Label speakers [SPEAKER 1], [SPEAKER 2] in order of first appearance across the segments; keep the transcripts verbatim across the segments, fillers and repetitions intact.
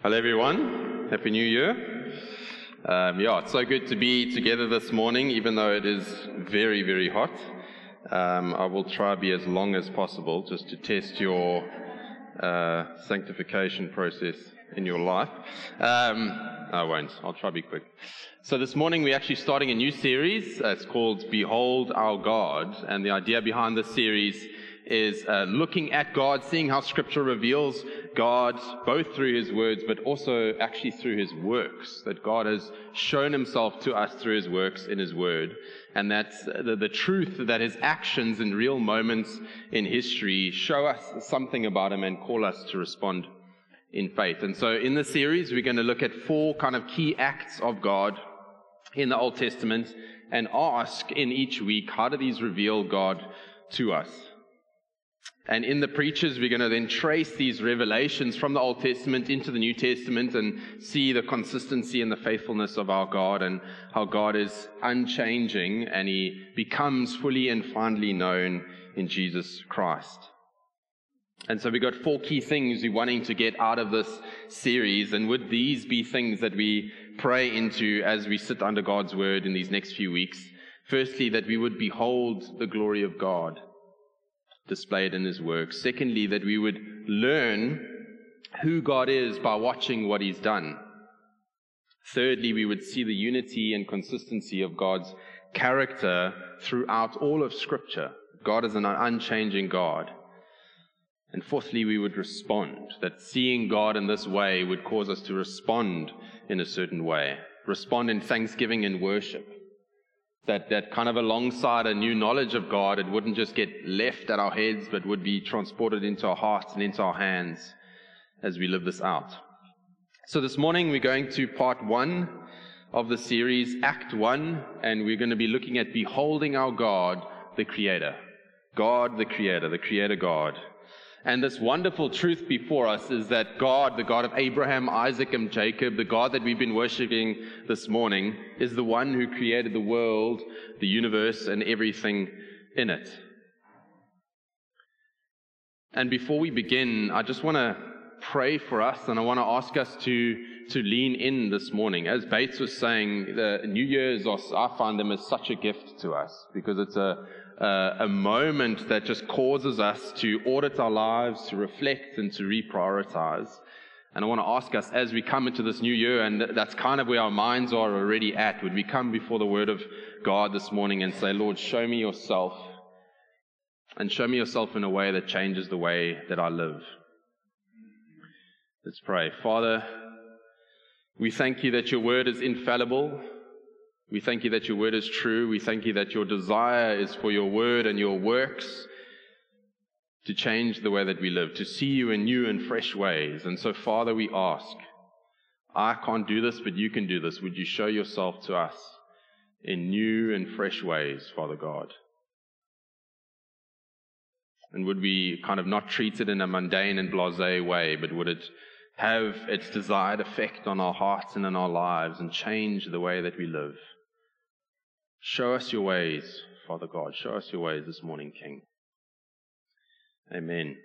[SPEAKER 1] Hello everyone, Happy New Year. Um, yeah, it's so good to be together this morning, even though it is very, very hot. Um, I will try to be as long as possible just to test your uh, sanctification process in your life. Um, I won't, I'll try to be quick. So this morning we're actually starting a new series. Uh, it's called Behold Our God, and the idea behind this series is uh, looking at God, seeing how Scripture reveals God, both through His words, but also actually through His works, that God has shown Himself to us through His works in His Word, and that's the, the truth that His actions in real moments in history show us something about Him and call us to respond in faith. And so in this series, we're going to look at four kind of key acts of God in the Old Testament and ask in each week, how do these reveal God to us? And in the preachers, we're going to then trace these revelations from the Old Testament into the New Testament and see the consistency and the faithfulness of our God and how God is unchanging and He becomes fully and finally known in Jesus Christ. And so we've got four key things we're wanting to get out of this series, and would these be things that we pray into as we sit under God's Word in these next few weeks? Firstly, that we would behold the glory of God displayed in His work. Secondly, that we would learn who God is by watching what He's done. Thirdly, we would see the unity and consistency of God's character throughout all of Scripture. God is an unchanging God. And fourthly, we would respond, that seeing God in this way would cause us to respond in a certain way, respond in thanksgiving and worship. That, that kind of alongside a new knowledge of God, it wouldn't just get left at our heads, but would be transported into our hearts and into our hands as we live this out. So this morning we're going to part one of the series, Act One, and we're going to be looking at beholding our God, the Creator. God, the Creator, the Creator God. And this wonderful truth before us is that God, the God of Abraham, Isaac, and Jacob, the God that we've been worshiping this morning, is the one who created the world, the universe, and everything in it. And before we begin, I just want to pray for us, and I want to ask us to, to lean in this morning. As Bates was saying, the New Year's, I find them as such a gift to us, because it's a Uh, a moment that just causes us to audit our lives, to reflect and to reprioritize. And I want to ask us as we come into this new year, and that's kind of where our minds are already at, would we come before the Word of God this morning and say, Lord, show me yourself, and show me yourself in a way that changes the way that I live. Let's pray. Father, we thank you that your Word is infallible. We thank you that your word is true. We thank you that your desire is for your word and your works to change the way that we live, to see you in new and fresh ways. And so, Father, we ask, I can't do this, but you can do this. Would you show yourself to us in new and fresh ways, Father God? And would we kind of not treat it in a mundane and blasé way, but would it have its desired effect on our hearts and in our lives and change the way that we live? Show us your ways, Father God. Show us your ways this morning, King. Amen.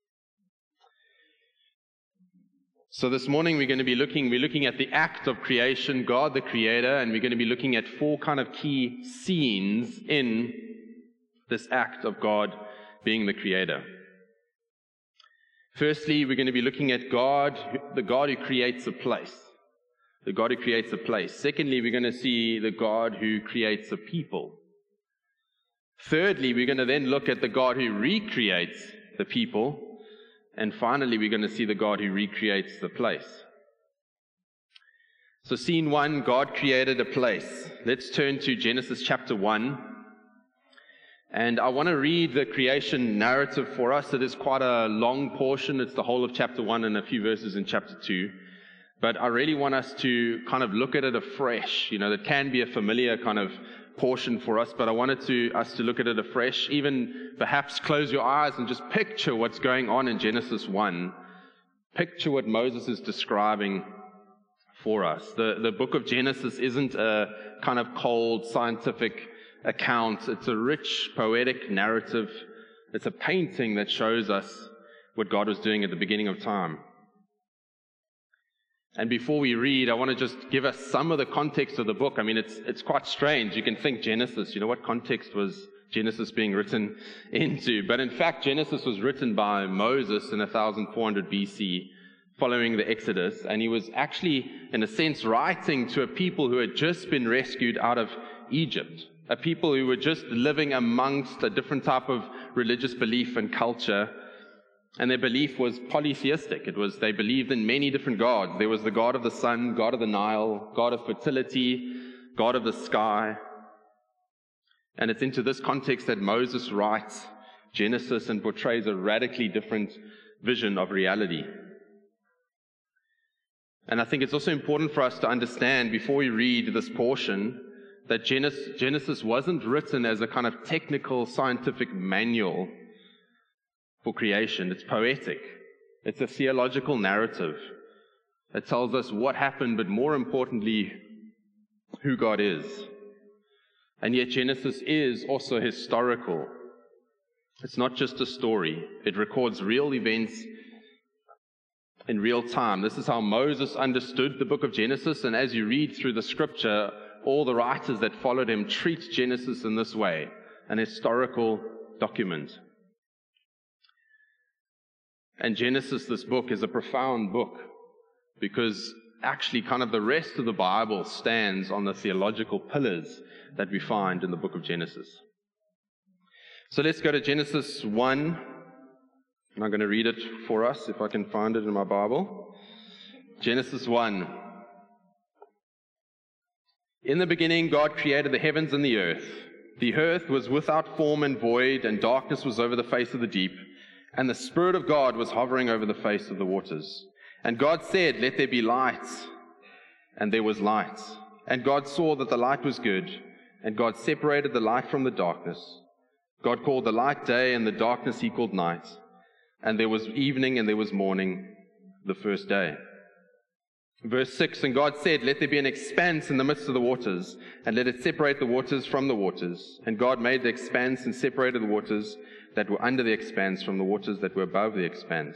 [SPEAKER 1] So this morning we're going to be looking, we're looking at the act of creation, God the Creator, and we're going to be looking at four kind of key scenes in this act of God being the Creator. Firstly, we're going to be looking at God, the God who creates a place. The God who creates a place. Secondly, we're going to see the God who creates a people. Thirdly, we're going to then look at the God who recreates the people. And finally, we're going to see the God who recreates the place. So scene one, God created a place. Let's turn to Genesis chapter one. And I want to read the creation narrative for us. It is quite a long portion. It's the whole of chapter one and a few verses in chapter two. But I really want us to kind of look at it afresh. You know, that can be a familiar kind of portion for us, but I wanted to us to look at it afresh. Even perhaps close your eyes and just picture what's going on in Genesis one. Picture what Moses is describing for us. The, the book of Genesis isn't a kind of cold scientific account. It's a rich, poetic narrative. It's a painting that shows us what God was doing at the beginning of time. And before we read, I want to just give us some of the context of the book. I mean, it's it's quite strange. You can think Genesis, you know, what context was Genesis being written into? But in fact, Genesis was written by Moses in fourteen hundred B C, following the Exodus, and he was actually, in a sense, writing to a people who had just been rescued out of Egypt, a people who were just living amongst a different type of religious belief and culture. And their belief was polytheistic. It was, they believed in many different gods. There was the god of the sun, god of the Nile, god of fertility, god of the sky. And it's into this context that Moses writes Genesis and portrays a radically different vision of reality. And I think it's also important for us to understand, before we read this portion, that Genesis, Genesis wasn't written as a kind of technical scientific manual for creation. It's poetic. It's a theological narrative. It tells us what happened, but more importantly, who God is. And yet Genesis is also historical. It's not just a story. It records real events in real time. This is how Moses understood the book of Genesis, and as you read through the scripture, all the writers that followed him treat Genesis in this way, an historical document. And Genesis, this book, is a profound book because actually kind of the rest of the Bible stands on the theological pillars that we find in the book of Genesis. So let's go to Genesis one. And I'm going to read it for us, if I can find it in my Bible. Genesis one. In the beginning, God created the heavens and the earth. The earth was without form and void, and darkness was over the face of the deep. And the Spirit of God was hovering over the face of the waters. And God said, "Let there be light." And there was light. And God saw that the light was good. And God separated the light from the darkness. God called the light day, and the darkness he called night. And there was evening and there was morning, the first day. Verse six, and God said, "Let there be an expanse in the midst of the waters, and let it separate the waters from the waters." And God made the expanse and separated the waters that were under the expanse from the waters that were above the expanse.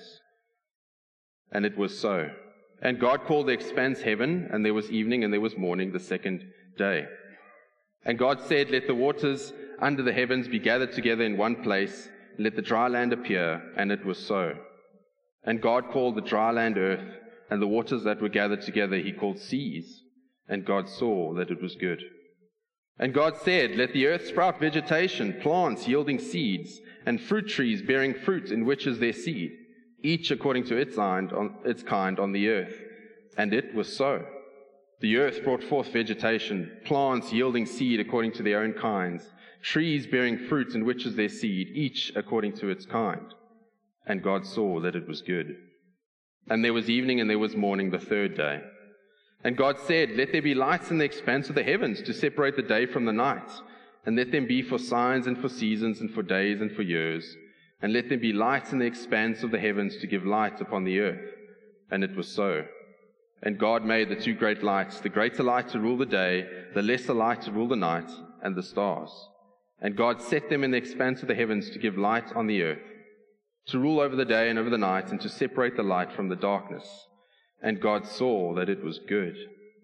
[SPEAKER 1] And it was so. And God called the expanse heaven, and there was evening and there was morning, the second day. And God said, "Let the waters under the heavens be gathered together in one place, and let the dry land appear." And it was so. And God called the dry land earth, and the waters that were gathered together he called seas. And God saw that it was good. And God said, "Let the earth sprout vegetation, plants yielding seeds, and fruit trees bearing fruit in which is their seed, each according to its kind on, its kind on the earth." And it was so. The earth brought forth vegetation, plants yielding seed according to their own kinds, trees bearing fruit in which is their seed, each according to its kind. And God saw that it was good. And there was evening and there was morning, the third day. And God said, "Let there be lights in the expanse of the heavens to separate the day from the night, and let them be for signs and for seasons and for days and for years. And let them be lights in the expanse of the heavens to give light upon the earth." And it was so. And God made the two great lights, the greater light to rule the day, the lesser light to rule the night, and the stars. And God set them in the expanse of the heavens to give light on the earth, to rule over the day and over the night, and to separate the light from the darkness. And God saw that it was good.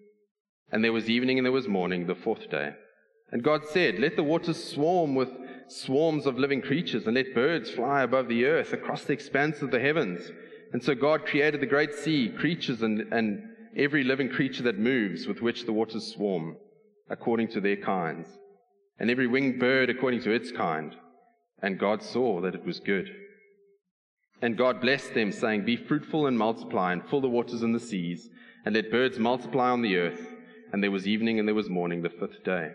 [SPEAKER 1] And there was evening and there was morning, the fourth day. And God said, "Let the waters swarm with swarms of living creatures, and let birds fly above the earth across the expanse of the heavens." And so God created the great sea, creatures and, and every living creature that moves, with which the waters swarm, according to their kinds, and every winged bird according to its kind. And God saw that it was good. And God blessed them, saying, "Be fruitful and multiply, and fill the waters and the seas, and let birds multiply on the earth." And there was evening and there was morning, the fifth day.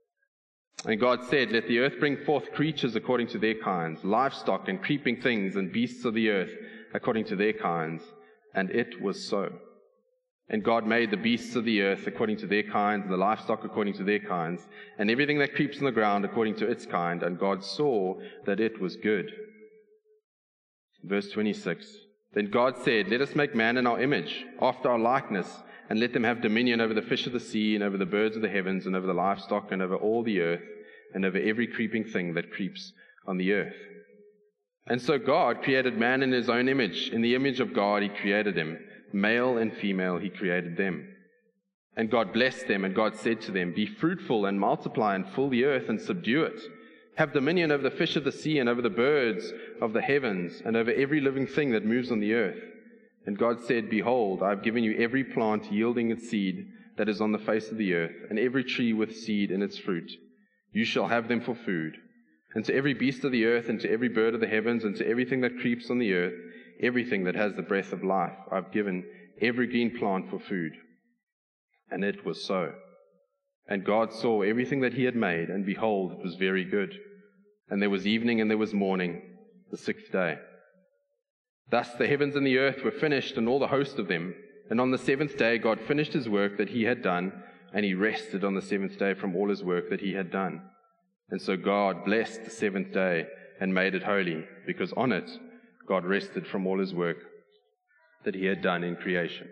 [SPEAKER 1] And God said, "Let the earth bring forth creatures according to their kinds, livestock and creeping things and beasts of the earth according to their kinds." And it was so. And God made the beasts of the earth according to their kinds, and the livestock according to their kinds, and everything that creeps on the ground according to its kind. And God saw that it was good. Verse twenty-six. Then God said, "Let us make man in our image, after our likeness, and let them have dominion over the fish of the sea, and over the birds of the heavens, and over the livestock, and over all the earth, and over every creeping thing that creeps on the earth." And so God created man in his own image. In the image of God he created him. Male and female he created them. And God blessed them, and God said to them, "Be fruitful and multiply and fill the earth and subdue it. Have dominion over the fish of the sea and over the birds of the heavens and over every living thing that moves on the earth." And God said, "Behold, I have given you every plant yielding its seed that is on the face of the earth, and every tree with seed in its fruit. You shall have them for food. And to every beast of the earth, and to every bird of the heavens, and to everything that creeps on the earth, everything that has the breath of life, I have given every green plant for food." And it was so. And God saw everything that he had made, and behold, it was very good. And there was evening and there was morning, the sixth day. Thus the heavens and the earth were finished, and all the host of them. And on the seventh day God finished his work that he had done, and he rested on the seventh day from all his work that he had done. And so God blessed the seventh day and made it holy, because on it God rested from all his work that he had done in creation.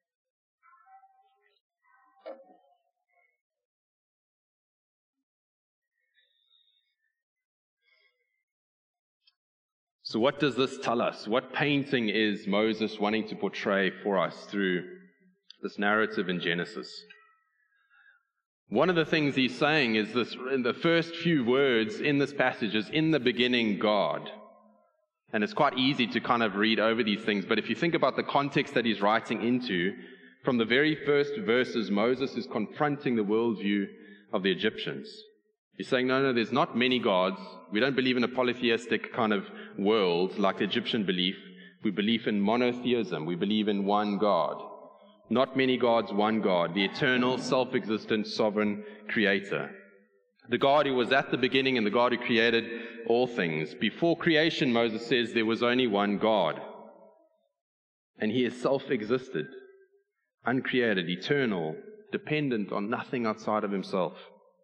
[SPEAKER 1] So what does this tell us? What painting is Moses wanting to portray for us through this narrative in Genesis? One of the things he's saying is this, in the first few words in this passage is, "In the beginning, God." And it's quite easy to kind of read over these things, but if you think about the context that he's writing into, from the very first verses, Moses is confronting the worldview of the Egyptians. He's saying, no, no, there's not many gods. We don't believe in a polytheistic kind of world like the Egyptian belief. We believe in monotheism. We believe in one God. Not many gods, one God, the eternal, self-existent, sovereign creator. The God who was at the beginning and the God who created all things. Before creation, Moses says, there was only one God. And he is self-existed, uncreated, eternal, dependent on nothing outside of himself.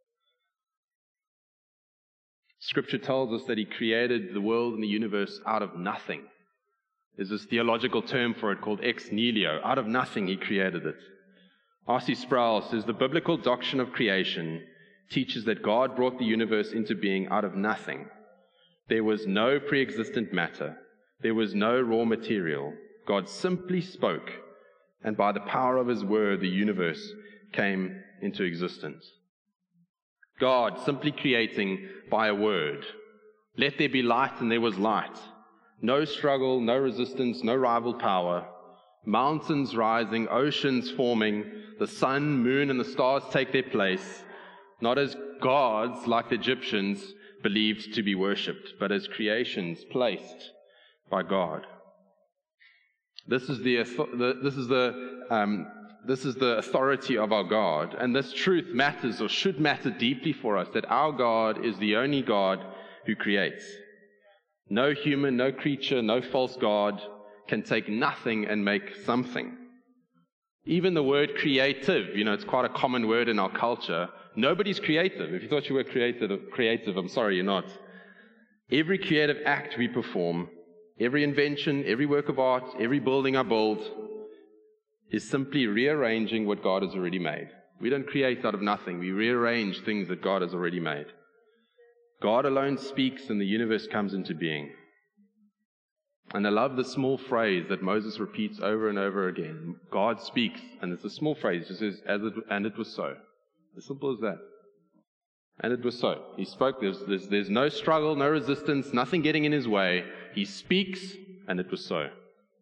[SPEAKER 1] Scripture tells us that he created the world and the universe out of nothing. There's this theological term for it called ex nihilo. Out of nothing, he created it. R C Sproul says, the biblical doctrine of creation teaches that God brought the universe into being out of nothing. There was no pre-existent matter. There was no raw material. God simply spoke, and by the power of his word, the universe came into existence. God simply creating by a word. Let there be light, and there was light. No struggle, no resistance, no rival power. Mountains rising, oceans forming, the sun, moon, and the stars take their place, not as gods like the Egyptians believed to be worshipped, but as creations placed by God. This is the, this is the, um, this is the authority of our God, and this truth matters, or should matter deeply for us, that our God is the only God who creates. No human, no creature, no false god can take nothing and make something. Even the word creative, you know, it's quite a common word in our culture. Nobody's creative. If you thought you were creative, creative, I'm sorry, you're not. Every creative act we perform, every invention, every work of art, every building I build, is simply rearranging what God has already made. We don't create out of nothing. We rearrange things that God has already made. God alone speaks and the universe comes into being. And I love the small phrase that Moses repeats over and over again. God speaks, and it's a small phrase. It says, As it, and it was so. As simple as that. And it was so. He spoke. There's, there's, there's no struggle, no resistance, nothing getting in his way. He speaks, and it was so.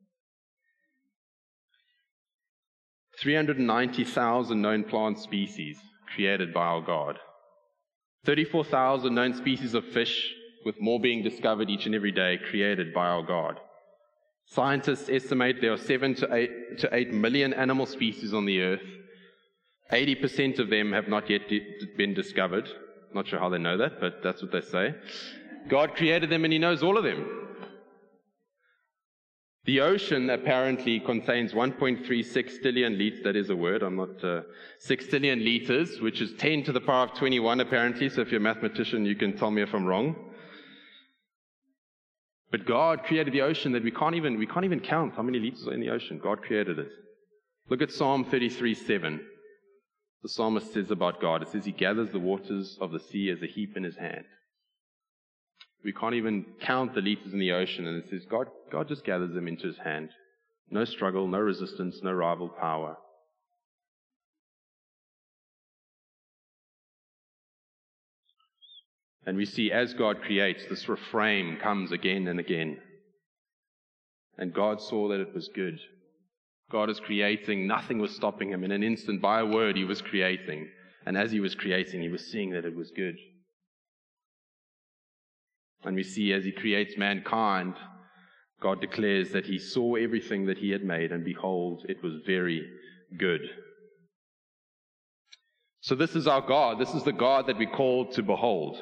[SPEAKER 1] three hundred ninety thousand known plant species created by our God. thirty-four thousand known species of fish, with more being discovered each and every day, created by our God. Scientists estimate there are seven to eight, to eight million animal species on the earth. eighty percent of them have not yet de- been discovered. Not sure how they know that, but that's what they say. God created them and he knows all of them. The ocean apparently contains one point three sextillion liters, that is a word, I'm not, uh, sextillion liters, which is ten to the power of twenty-one apparently, so if you're a mathematician you can tell me if I'm wrong. But God created the ocean that we can't even, we can't even count how many liters are in the ocean. God created it. Look at Psalm thirty-three seven. The psalmist says about God, it says he gathers the waters of the sea as a heap in his hand. We can't even count the liters in the ocean, and it says God, God just gathers them into his hand. No struggle, no resistance, no rival power. And we see as God creates, this refrain comes again and again. And God saw that it was good. God is creating, nothing was stopping him. In an instant, by a word, he was creating. And as he was creating, he was seeing that it was good. And we see as he creates mankind, God declares that he saw everything that he had made, and behold, it was very good. So this is our God. This is the God that we call to behold.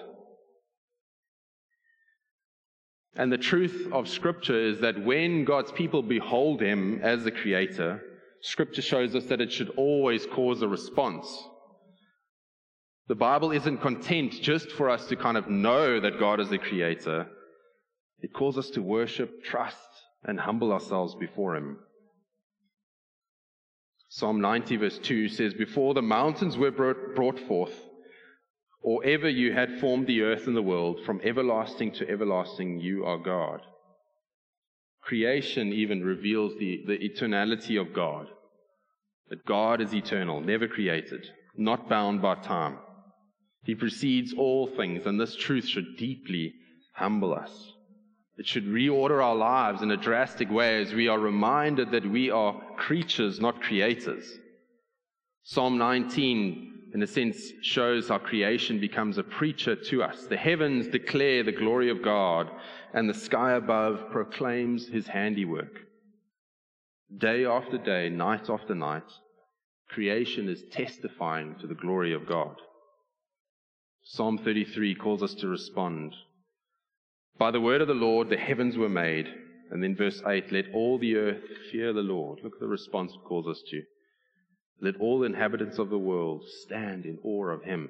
[SPEAKER 1] And the truth of Scripture is that when God's people behold him as the Creator, Scripture shows us that it should always cause a response. The Bible isn't content just for us to kind of know that God is the Creator. It calls us to worship, trust, and humble ourselves before him. Psalm ninety verse two says, "Before the mountains were brought forth, or ever you had formed the earth and the world, from everlasting to everlasting you are God." Creation even reveals the, the eternality of God. That God is eternal, never created, not bound by time. He precedes all things, and this truth should deeply humble us. It should reorder our lives in a drastic way as we are reminded that we are creatures, not creators. Psalm nineteen, in a sense, shows how creation becomes a preacher to us. The heavens declare the glory of God, and the sky above proclaims his handiwork. Day after day, night after night, creation is testifying to the glory of God. Psalm thirty-three calls us to respond. By the word of the Lord, the heavens were made. And then verse eight, let all the earth fear the Lord. Look at the response it calls us to. Let all the inhabitants of the world stand in awe of him.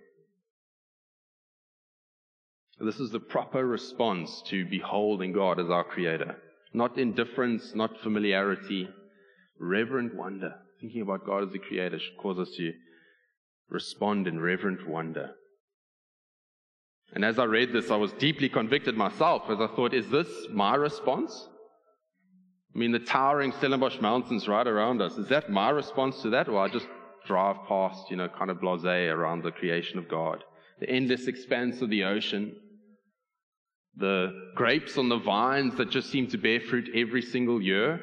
[SPEAKER 1] This is the proper response to beholding God as our Creator. Not indifference, not familiarity, reverent wonder. Thinking about God as the Creator should cause us to respond in reverent wonder. And as I read this, I was deeply convicted myself as I thought, is this my response? I mean, the towering Stellenbosch Mountains right around us, is that my response to that? Or I just drive past, you know, kind of blasé around the creation of God. The endless expanse of the ocean, the grapes on the vines that just seem to bear fruit every single year.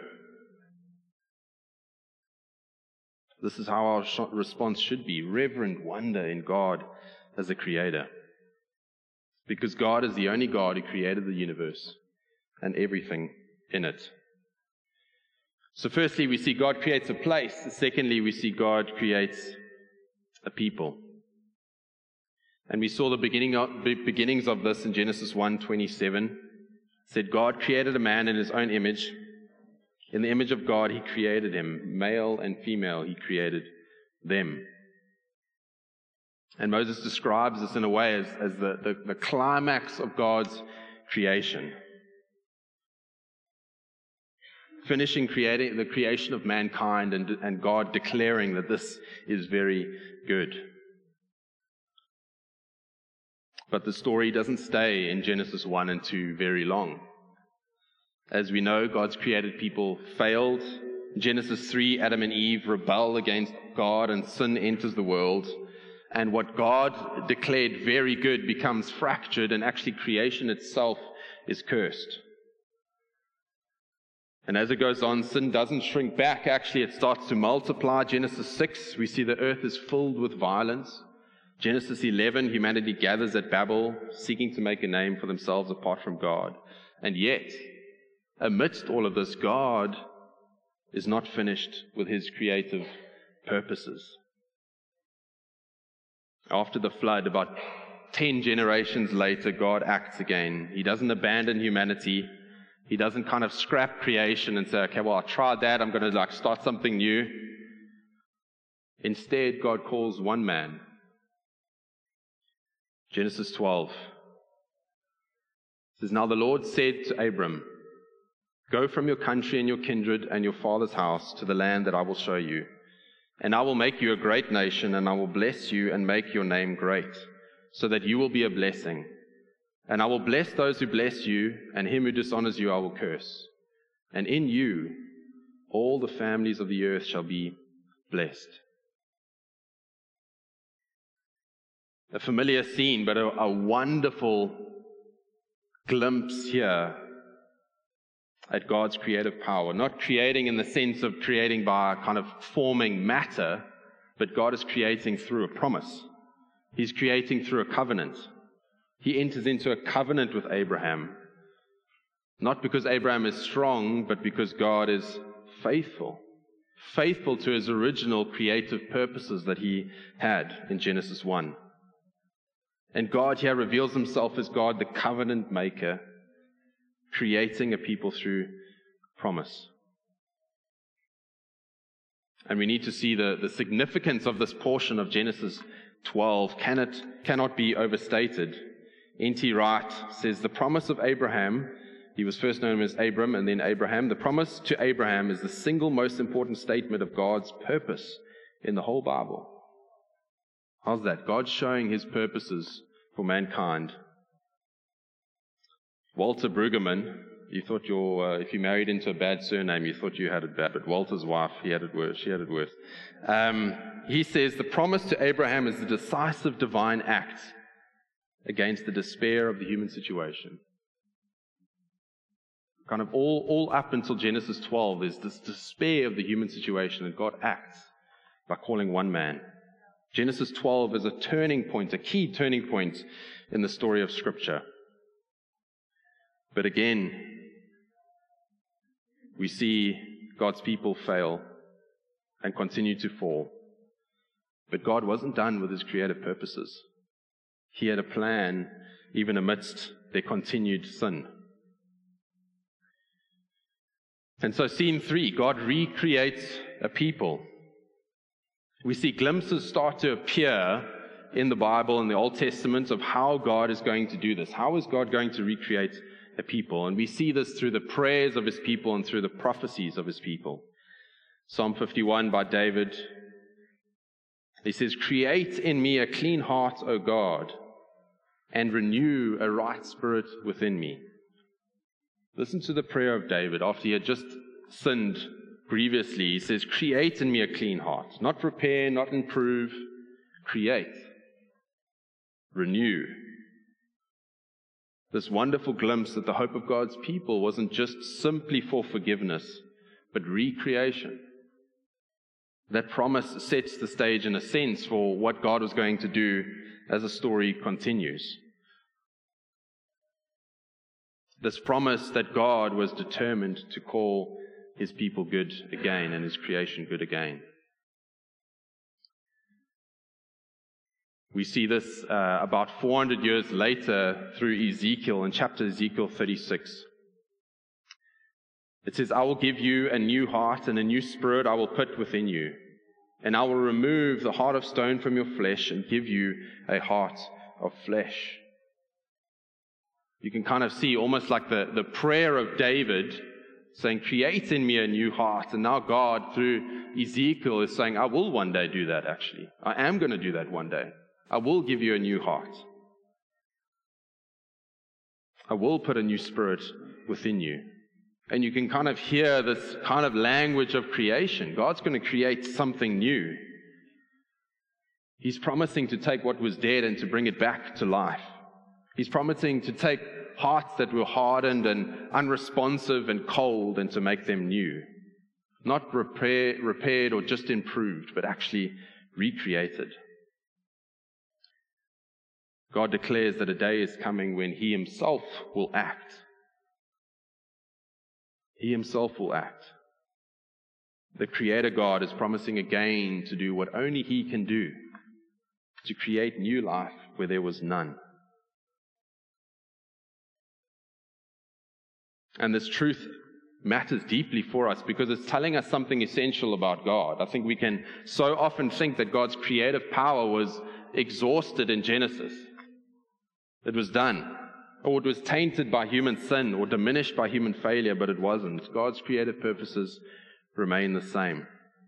[SPEAKER 1] This is how our response should be, reverent wonder in God as a Creator. Because God is the only God who created the universe and everything in it. So firstly, we see God creates a place. Secondly, we see God creates a people. And we saw the beginning of, beginnings of this in Genesis one twenty-seven. It said, God created a man in his own image. In the image of God, he created him. Male and female, he created them. And Moses describes this in a way as, as the, the, the climax of God's creation. Finishing creating the creation of mankind and, and God declaring that this is very good. But the story doesn't stay in Genesis one and two very long. As we know, God's created people failed. In Genesis three, Adam and Eve rebel against God and sin enters the world. And what God declared very good becomes fractured, and actually creation itself is cursed. And as it goes on, sin doesn't shrink back. Actually, it starts to multiply. Genesis six, we see the earth is filled with violence. Genesis eleven, humanity gathers at Babel, seeking to make a name for themselves apart from God. And yet, amidst all of this, God is not finished with his creative purposes. After the flood, about ten generations later, God acts again. He doesn't abandon humanity. He doesn't kind of scrap creation and say, okay, well, I tried that. I'm going to like start something new. Instead, God calls one man. Genesis twelve. It says, now the Lord said to Abram, go from your country and your kindred and your father's house to the land that I will show you. And I will make you a great nation, and I will bless you and make your name great, so that you will be a blessing. And I will bless those who bless you, and him who dishonors you I will curse. And in you All the families of the earth shall be blessed. A familiar scene, but a, a wonderful glimpse here at God's creative power. Not creating in the sense of creating by kind of forming matter, but God is creating through a promise. He's creating through a covenant. He enters into a covenant with Abraham, not because Abraham is strong, but because God is faithful. Faithful to his original creative purposes that he had in Genesis one. And God here reveals himself as God, the covenant maker, creating a people through promise. And we need to see the, the significance of this portion of Genesis twelve. Can it, cannot be overstated. N T Wright says, the promise of Abraham, he was first known as Abram and then Abraham, the promise to Abraham is the single most important statement of God's purpose in the whole Bible. How's that? God showing his purposes for mankind. Walter Brueggemann, you thought your, uh, if you married into a bad surname, you thought you had it bad, but Walter's wife, he had it worse, she had it worse. Um, he says, the promise to Abraham is the decisive divine act against the despair of the human situation. Kind of all, all up until Genesis twelve, there's this despair of the human situation, and God acts by calling one man. Genesis twelve is a turning point, a key turning point in the story of Scripture. But again, we see God's people fail and continue to fall. But God wasn't done with his creative purposes. He had a plan even amidst their continued sin. And so scene three, God recreates a people. We see glimpses start to appear in the Bible, in the Old Testament, of how God is going to do this. How is God going to recreate a people? And we see this through the prayers of his people and through the prophecies of his people. Psalm fifty-one by David, he says, create in me a clean heart, O God, and renew a right spirit within me. Listen to the prayer of David after he had just sinned grievously. He says, create in me a clean heart. Not repair, not improve. Create. Renew. This wonderful glimpse that the hope of God's people wasn't just simply for forgiveness, but recreation. That promise sets the stage in a sense for what God was going to do as the story continues. This promise that God was determined to call his people good again and his creation good again. We see this uh, about four hundred years later through Ezekiel, in chapter Ezekiel thirty-six. It says, I will give you a new heart and a new spirit I will put within you. And I will remove the heart of stone from your flesh and give you a heart of flesh. You can kind of see almost like the, the prayer of David saying, create in me a new heart. And now God, through Ezekiel, is saying, I will one day do that actually. I am going to do that one day. I will give you a new heart. I will put a new spirit within you. And you can kind of hear this kind of language of creation. God's going to create something new. He's promising to take what was dead and to bring it back to life. He's promising to take hearts that were hardened and unresponsive and cold and to make them new. Not repair, repaired or just improved, but actually recreated. God declares that a day is coming when he himself will act. He himself will act. The Creator God is promising again to do what only he can do, to create new life where there was none. And this truth matters deeply for us because it's telling us something essential about God. I think we can so often think that God's creative power was exhausted in Genesis. It was done. Or it was tainted by human sin or diminished by human failure, but it wasn't. God's creative purposes remain the same.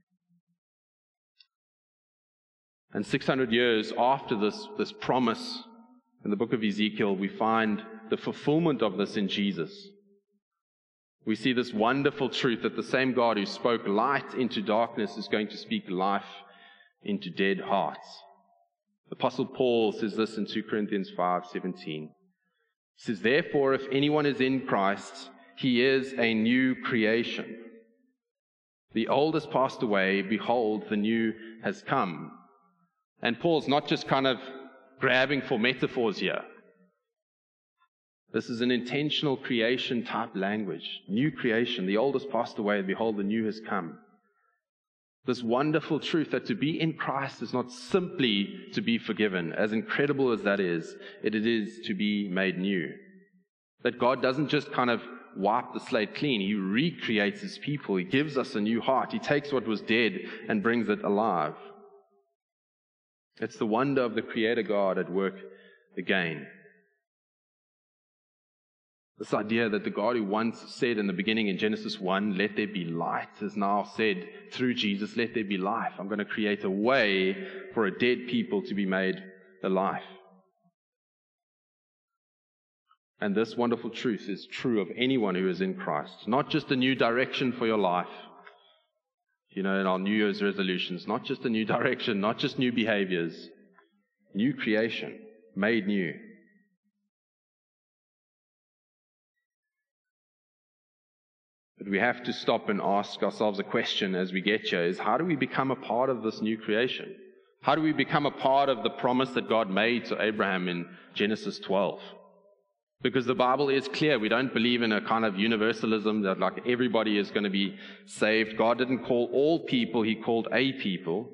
[SPEAKER 1] And six hundred years after this, this promise in the book of Ezekiel, we find the fulfillment of this in Jesus. We see this wonderful truth that the same God who spoke light into darkness is going to speak life into dead hearts. Apostle Paul says this in Second Corinthians five seventeen. He says, therefore, if anyone is in Christ, he is a new creation. The old has passed away, behold, the new has come. And Paul's not just kind of grabbing for metaphors here. This is an intentional creation type language. New creation. The old has passed away, behold, the new has come. This wonderful truth that to be in Christ is not simply to be forgiven, as incredible as that is, it is to be made new. That God doesn't just kind of wipe the slate clean, He recreates His people. He gives us a new heart. He takes what was dead and brings it alive. It's the wonder of the Creator God at work again. This idea that the God who once said in the beginning in Genesis one, let there be light, has now said through Jesus, let there be life. I'm going to create a way for a dead people to be made alive. And this wonderful truth is true of anyone who is in Christ. Not just a new direction for your life. You know, in our New Year's resolutions, not just a new direction, not just new behaviors. New creation, made new. But we have to stop and ask ourselves a question as we get here, is how do we become a part of this new creation? How do we become a part of the promise that God made to Abraham in Genesis twelve? Because the Bible is clear. We don't believe in a kind of universalism that like everybody is going to be saved. God didn't call all people, He called a people.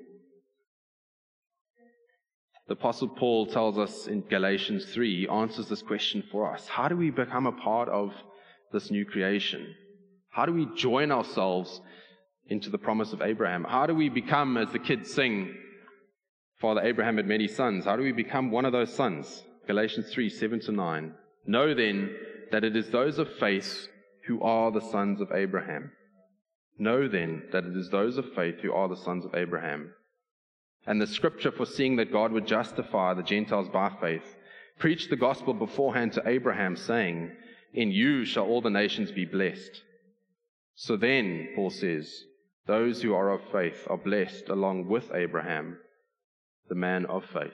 [SPEAKER 1] The Apostle Paul tells us in Galatians three, he answers this question for us. How do we become a part of this new creation? How do we join ourselves into the promise of Abraham? How do we become, as the kids sing, Father Abraham had many sons? How do we become one of those sons? Galatians three, seven to nine. Know then that it is those of faith who are the sons of Abraham. Know then that it is those of faith who are the sons of Abraham. And the scripture, foreseeing that God would justify the Gentiles by faith, preached the gospel beforehand to Abraham, saying, in you shall all the nations be blessed. So then, Paul says, those who are of faith are blessed along with Abraham, the man of faith.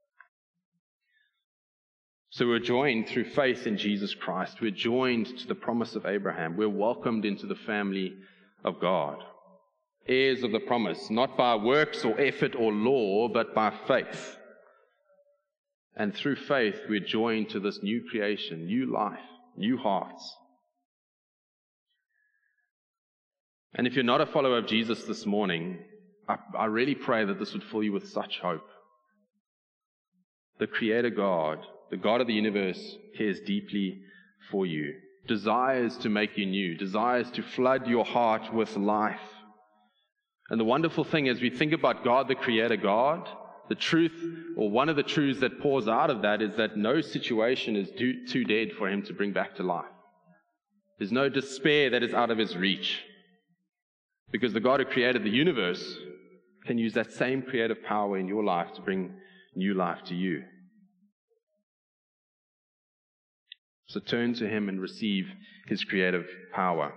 [SPEAKER 1] So we're joined through faith in Jesus Christ. We're joined to the promise of Abraham. We're welcomed into the family of God. Heirs of the promise, not by works or effort or law, but by faith. And through faith, we're joined to this new creation, new life, new hearts. And if you're not a follower of Jesus this morning, I, I really pray that this would fill you with such hope. The Creator God, the God of the universe, cares deeply for you, desires to make you new, desires to flood your heart with life. And the wonderful thing is, we think about God, the Creator God, the truth, or one of the truths that pours out of that is that no situation is too, too dead for Him to bring back to life. There's no despair that is out of His reach. Because the God who created the universe can use that same creative power in your life to bring new life to you. So turn to Him and receive His creative power.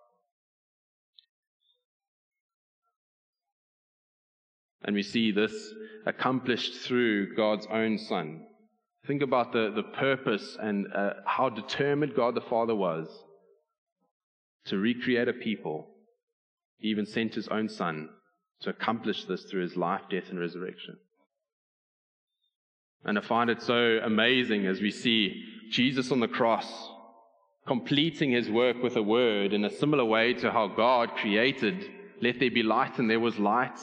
[SPEAKER 1] And we see this accomplished through God's own Son. Think about the, the purpose and uh, how determined God the Father was to recreate a people. He even sent His own Son to accomplish this through His life, death, and resurrection. And I find it so amazing as we see Jesus on the cross completing His work with a word in a similar way to how God created, let there be light, and there was light.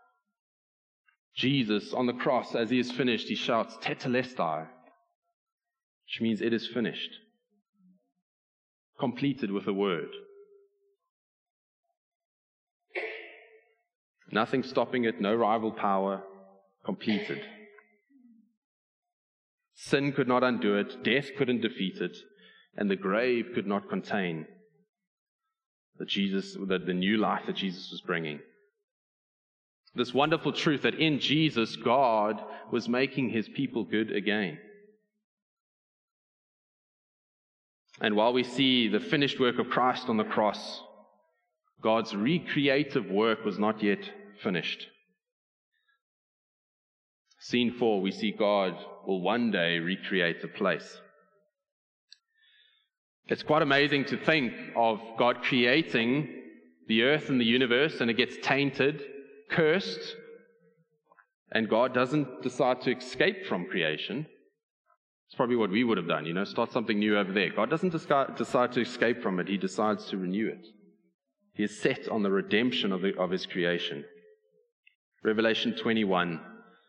[SPEAKER 1] Jesus on the cross, as He is finished, He shouts, Tetelestai, which means it is finished. Completed with a word. Nothing stopping it, no rival power, completed. Sin could not undo it, death couldn't defeat it, and the grave could not contain the Jesus, the, the new life that Jesus was bringing. This wonderful truth that in Jesus, God was making His people good again. And while we see the finished work of Christ on the cross, God's recreative work was not yet finished. Scene four, we see God will one day recreate a place. It's quite amazing to think of God creating the earth and the universe, and it gets tainted, cursed, and God doesn't decide to escape from creation. It's probably what we would have done, you know, start something new over there. God doesn't decide to escape from it. He decides to renew it. He is set on the redemption of, the, of his creation. Revelation twenty-one,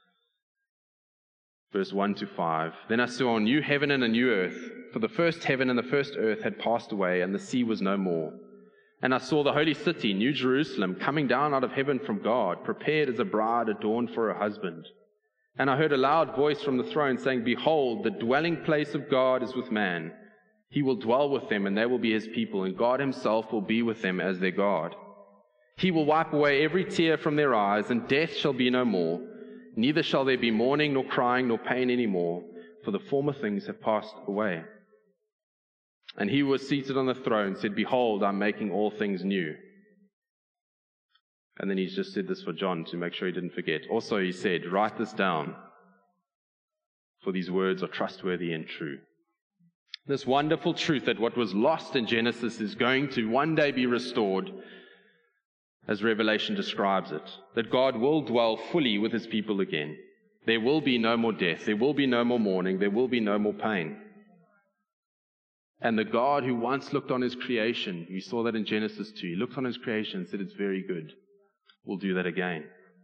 [SPEAKER 1] verse one to five. Then I saw a new heaven and a new earth, for the first heaven and the first earth had passed away, and the sea was no more. And I saw the holy city, New Jerusalem, coming down out of heaven from God, prepared as a bride adorned for her husband. And I heard a loud voice from the throne saying, Behold, the dwelling place of God is with man. He will dwell with them, and they will be his people, and God himself will be with them as their God. He will wipe away every tear from their eyes, and death shall be no more. Neither shall there be mourning, nor crying, nor pain any more, for the former things have passed away. And he who was seated on the throne said, Behold, I'm making all things new. And then he's just said this for John to make sure he didn't forget. Also he said, Write this down, for these words are trustworthy and true. This wonderful truth that what was lost in Genesis is going to one day be restored, as Revelation describes it. That God will dwell fully with his people again. There will be no more death. There will be no more mourning. There will be no more pain. And the God who once looked on his creation, we saw that in Genesis two, he looked on his creation and said, It's very good. We'll do that again.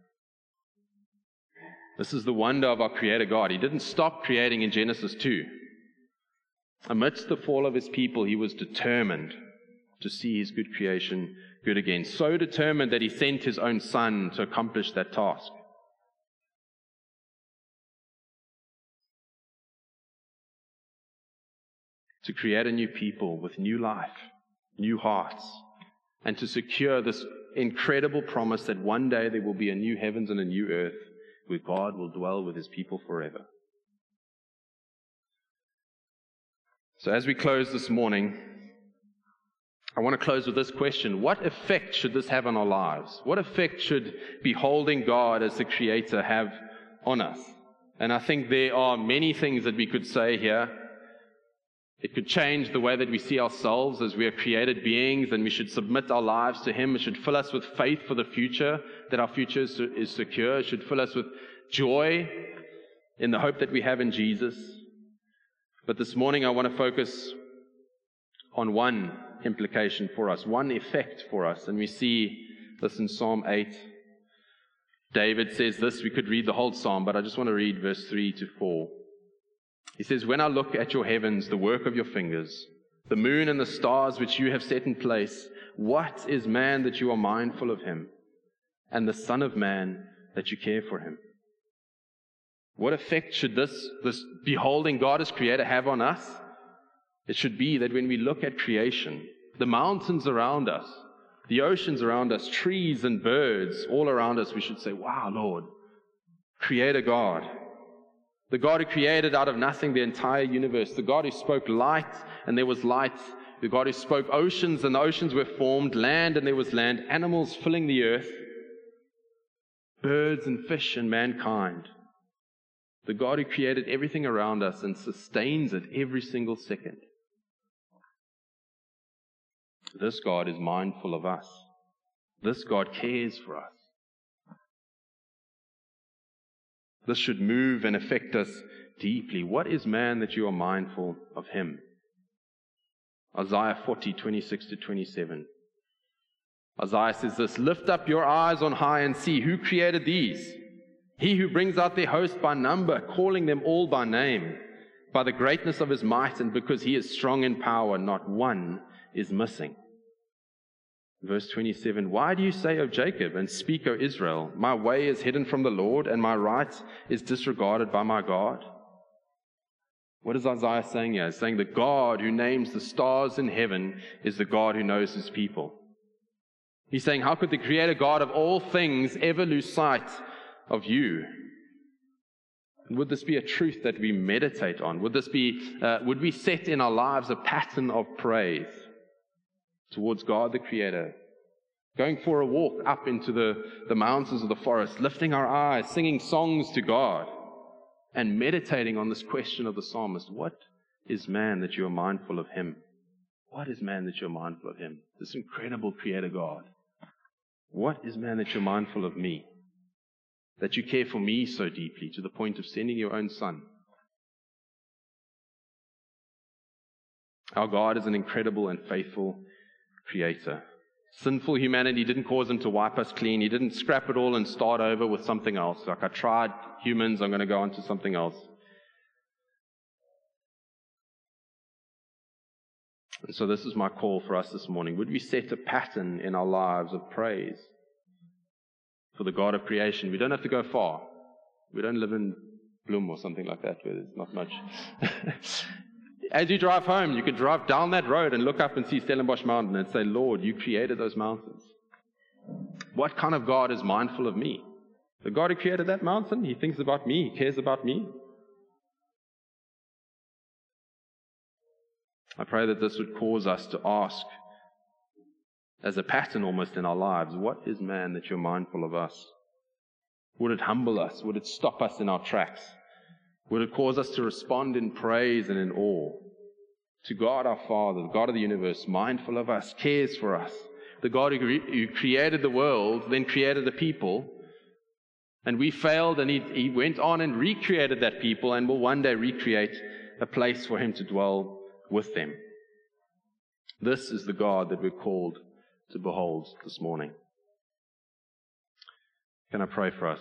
[SPEAKER 1] This is the wonder of our Creator God. He didn't stop creating in Genesis two. Amidst the fall of his people, he was determined to see his good creation good again. So determined that he sent his own Son to accomplish that task. To create a new people with new life, new hearts, and to secure this incredible promise that one day there will be a new heavens and a new earth where God will dwell with his people forever. So as we close this morning, I want to close with this question. What effect should this have on our lives? What effect should beholding God as the Creator have on us? And I think there are many things that we could say here. It could change the way that we see ourselves as we are created beings, and we should submit our lives to him. It should fill us with faith for the future, that our future is, is secure. It should fill us with joy in the hope that we have in Jesus. But this morning I want to focus on one implication for us, one effect for us. And we see this in Psalm eight. David says this. We could read the whole psalm, but I just want to read verse three to four. He says, When I look at your heavens, the work of your fingers, the moon and the stars which you have set in place, what is man that you are mindful of him, and the son of man that you care for him? What effect should this, this beholding God as Creator have on us? It should be that when we look at creation, the mountains around us, the oceans around us, trees and birds all around us, we should say, Wow, Lord, Creator God. The God who created out of nothing the entire universe. The God who spoke light and there was light. The God who spoke oceans and the oceans were formed. Land and there was land. Animals filling the earth. Birds and fish and mankind. The God who created everything around us and sustains it every single second. This God is mindful of us. This God cares for us. This should move and affect us deeply. What is man that you are mindful of him? Isaiah forty, twenty-six to twenty-seven. Isaiah says this, Lift up your eyes on high and see who created these. He who brings out their host by number, calling them all by name. By the greatness of his might and because he is strong in power, not one is missing. Verse twenty-seven, Why do you say, O Jacob, and speak, O Israel, my way is hidden from the Lord, and my right is disregarded by my God? What is Isaiah saying here? He's saying the God who names the stars in heaven is the God who knows his people. He's saying, how could the Creator God of all things ever lose sight of you? Would this be a truth that we meditate on? Would this be, uh, would we set in our lives a pattern of praise towards God the Creator? Going for a walk up into the, the mountains of the forest, lifting our eyes, singing songs to God, and meditating on this question of the psalmist. What is man that you are mindful of him? What is man that you're mindful of him? This incredible Creator God. What is man that you're mindful of me? That you care for me so deeply to the point of sending your own Son. Our God is an incredible and faithful Creator. Sinful humanity didn't cause him to wipe us clean. He didn't scrap it all and start over with something else. Like, I tried humans, I'm going to go on to something else. And so this is my call for us this morning. Would we set a pattern in our lives of praise for the God of creation? We don't have to go far. We don't live in Bloem or something like that where there's not much. As you drive home, you could drive down that road and look up and see Stellenbosch Mountain and say, Lord, you created those mountains. What kind of God is mindful of me? The God who created that mountain, he thinks about me, he cares about me. I pray that this would cause us to ask, as a pattern almost in our lives, what is man that you're mindful of us? Would it humble us? Would it stop us in our tracks? Would it cause us to respond in praise and in awe to God our Father, the God of the universe, mindful of us, cares for us, the God who, re- who created the world, then created the people, and we failed, and he, he went on and recreated that people and will one day recreate a place for him to dwell with them. This is the God that we're called to behold this morning. Can I pray for us?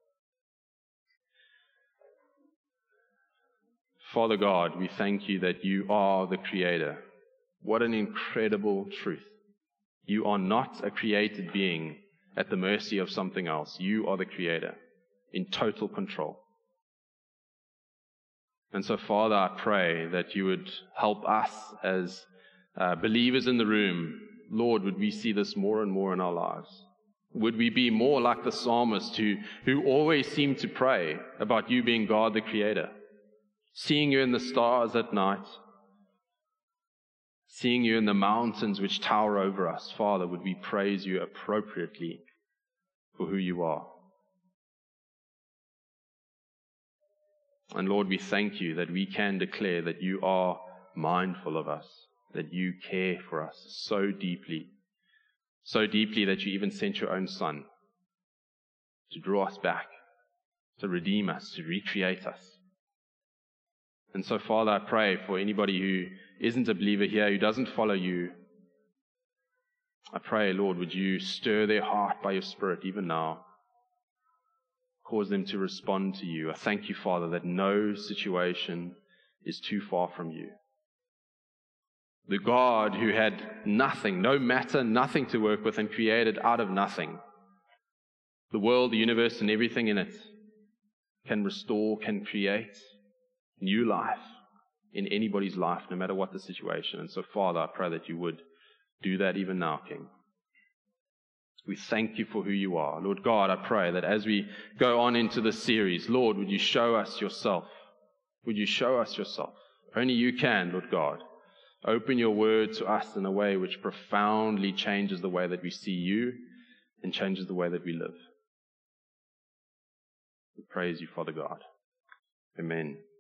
[SPEAKER 1] Father God, we thank you that you are the Creator. What an incredible truth. You are not a created being at the mercy of something else. You are the Creator in total control. And so, Father, I pray that you would help us as uh, believers in the room. Lord, would we see this more and more in our lives? Would we be more like the psalmist who, who always seemed to pray about you being God the Creator? Seeing you in the stars at night, seeing you in the mountains which tower over us, Father, would we praise you appropriately for who you are. And Lord, we thank you that we can declare that you are mindful of us, that you care for us so deeply, so deeply that you even sent your own Son to draw us back, to redeem us, to recreate us. And so, Father, I pray for anybody who isn't a believer here, who doesn't follow you. I pray, Lord, would you stir their heart by your Spirit even now. Cause them to respond to you. I thank you, Father, that no situation is too far from you. The God who had nothing, no matter, nothing to work with and created out of nothing, the world, the universe, and everything in it, can restore, can create new life in anybody's life, no matter what the situation. And so, Father, I pray that you would do that even now, King. We thank you for who you are. Lord God, I pray that as we go on into this series, Lord, would you show us yourself? Would you show us yourself? Only you can, Lord God. Open your word to us in a way which profoundly changes the way that we see you and changes the way that we live. We praise you, Father God. Amen.